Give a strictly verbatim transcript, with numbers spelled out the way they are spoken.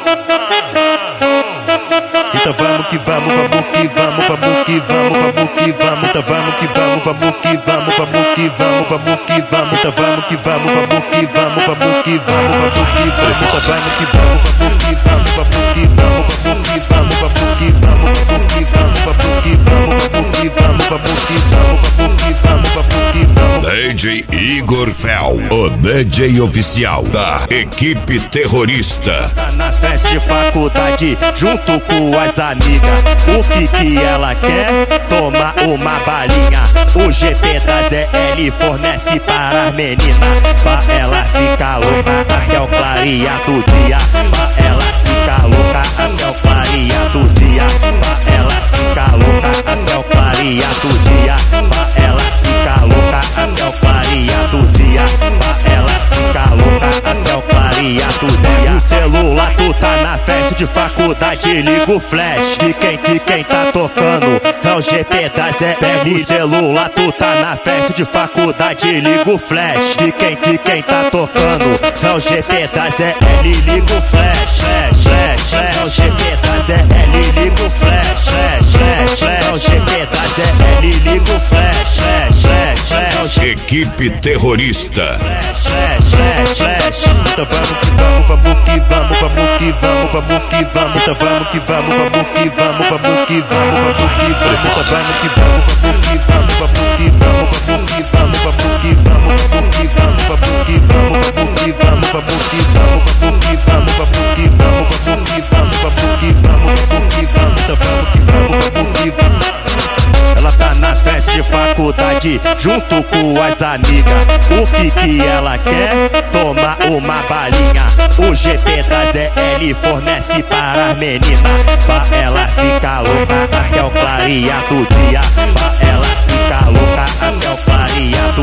Então vamos que vamos, vamos que vamos, vamos que vamos, vamos que vamos. Então vamos que vamos, vamos que vamos, vamos que vamos, vamos que vamos. Então vamos que vamos, vamos que vamos, vamos que vamos, vamos que vamos. Então vamos que vamos, vamos que vamos, vamos que vamos, vamos que vamos, vamos que vamos, vamos que vamos, vamos que vamos, vamos que vamos, vamos que vamos, vamos que vamos, vamos que vamos. D J Igor Fel, o D J oficial da equipe terrorista. Tá na festa de faculdade junto com as amigas. O que que ela quer? Tomar uma balinha. O G P da Z L fornece para as meninas, pra ela ficar louca até o clarear do dia. Pra ela ficar louca até o clarear do dia. Pra ela ficar louca até o clarear do dia. Pra ela ficar louca até o clarear do dia. Pra ela ficar louca até o clarear do dia. No celular tu tá na festa de faculdade, liga o flash. De quem que quem tá tocando é o G P da Z L. No celular tu tá na festa de faculdade, liga o flash. De quem que quem tá tocando é o G P da Z L. Liga o flash, flash, flash, flash. É o G P da Z L. Liga o flash, flash, flash, flash. É o G P da Z L. Liga o flash, flash, flash, flash. É o G P Equipe terrorista. Flash, flash, flash, flash. Então vamos que vamos, vamos que vamos, vamos que vamos, vamos que vamos. Então vamos que vamos, vamos que vamos, vamos que vamos, vamos que vamos. Então vamos que vamos, vamos que vamos, vamos que vamos, vamos que vamos, vamos que vamos, vamos que vamos, vamos que vamos, vamos que vamos, vamos que vamos, vamos que vamos, vamos que vamos, vamos que vamos, vamos que vamos, vamos que vamos. Então vamos que vamos, vamos que vamos. Ela tá na festa de faculdade junto com as amigas. O que que ela quer? Tomar uma balinha. O G P da Z L fornece para as meninas, pra ela ficar louca até o clarear do dia. Pra ela ficar louca até o clarear